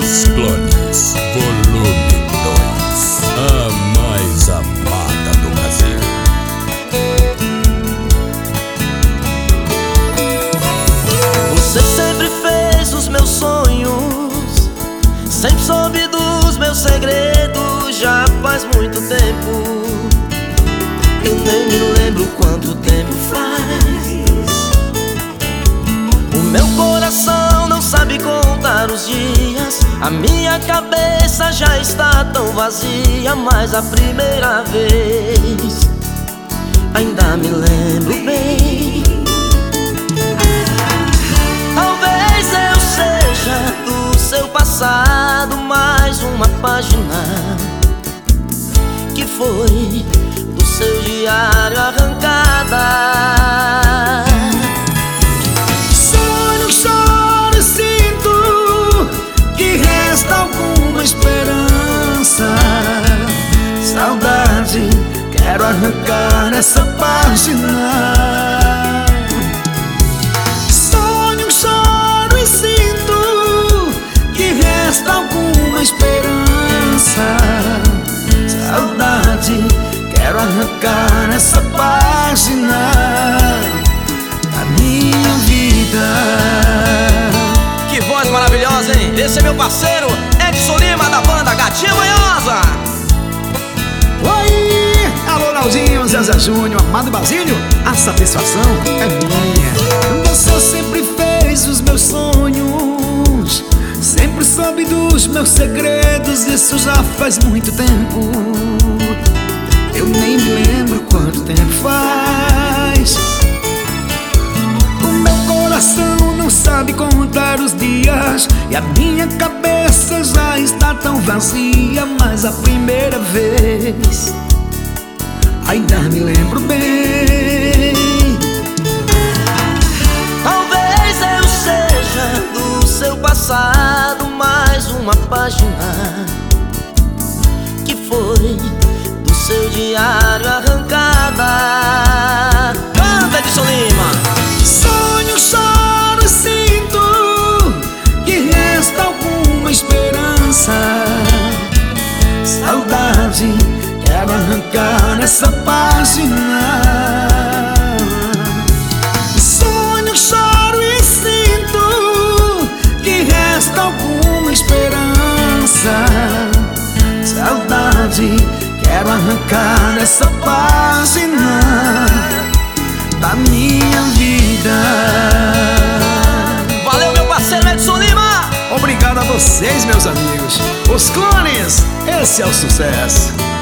Os Clones, volume 2. A mais amada do Brasil. Você sempre fez os meus sonhos, sempre soube dos meus segredos. Já faz muito tempo, eu nem me lembro quanto tempo faz. O meu coração não sabe contar os dias, a minha cabeça já está tão vazia. Mas a primeira vez ainda me lembro bem. Talvez eu seja do seu passado mais uma página que foi do seu diário arrancada. Sonho, choro e sinto que resta alguma esperança. Saudade, quero arrancar essa página. Sonho, choro e sinto que resta alguma esperança. Saudade, quero arrancar essa página da minha vida. Que voz maravilhosa, hein? Esse é meu parceiro Edson Lima, da banda Gatinha Manhosa. Oi! Alô, Naldinho, Zezé Júnior, Amado Basílio, a satisfação é minha. Você sempre fez os meus sonhos, sempre soube dos meus segredos. Isso já faz muito tempo, eu nem me lembro quanto tempo faz. O meu coração não sabe contar os dias e a minha cabeça já está tão vazia. Mas a primeira vez ainda me lembro bem. Talvez eu seja do seu passado mais uma página que foi do seu diário arrancada. Canta, Edson Lima. Sonho, choro e sinto que resta alguma esperança. Saudade, quero arrancar essa página. Sonho, choro e sinto que resta alguma esperança. Saudade, quero arrancar essa página da minha vida. Valeu, meu parceiro Edson Lima. Obrigado a vocês, meus amigos. Os Clones, esse é o sucesso.